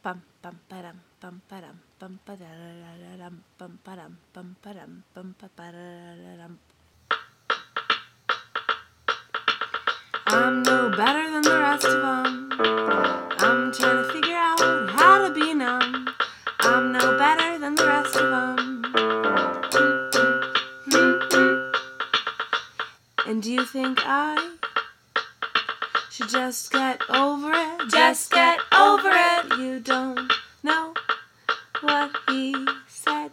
Bum bum ba-dum bum ba-dum bum ba-da-da-da-dum bum ba-dum bum ba-dum bum ba-da-da-da-dum. I'm no better than the rest of them. I'm trying to figure out how to be numb. I'm no better than the rest of them. And do you think I should just get over it? Just get over it. You don't know what he said,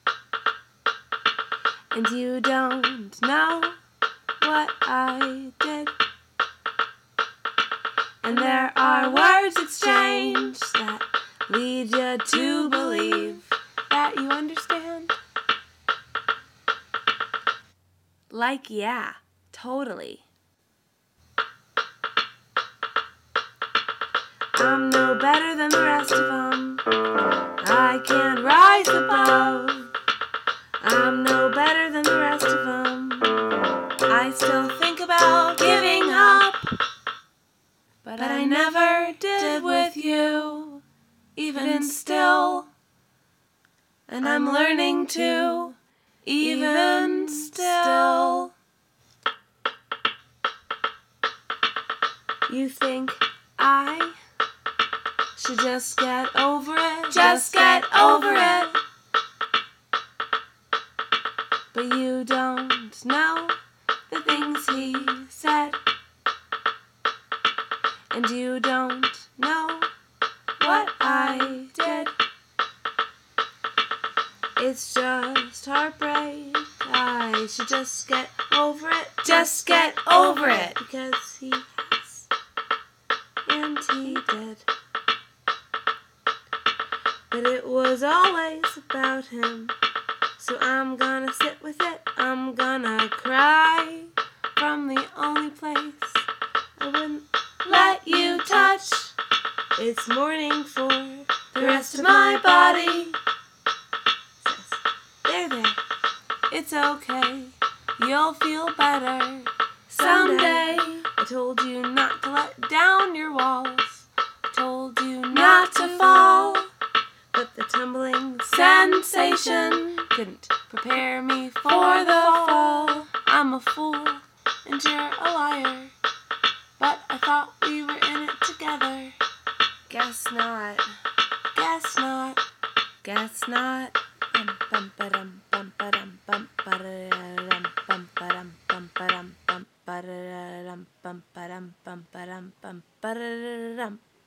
and you don't know what I did. And there are words exchanged that lead you to believe that you understand. Like, yeah, totally. I'm no better than the rest of them. I can't rise above. I'm no better than the rest of them. I still think about giving up, but I never did with you, even still. And I'm learning to, even still. You think I should just get over it? Just get over it. But you don't know the things he said, and you don't know what I did. It's just heartbreak. I should just get over it. Just get over it. Because he has, and he did. But it was always about him, so I'm gonna sit with it. I'm gonna cry from the only place I wouldn't Let you touch It's morning for the rest of my body. Says, there, it's okay. You'll feel better Someday. I told you not to let down your walls. I told you Not to fall. but the tumbling Sensation couldn't prepare me for the fall. I'm a fool and you're a liar, but I thought we were in it together. Guess not. Guess not. Guess not. Bum ba-dum bum ba-dum bum ba-da-dum bum ba-dum bum ba-dum bum ba-da-dum bum ba-dum bum ba-dum bum ba-da-dum.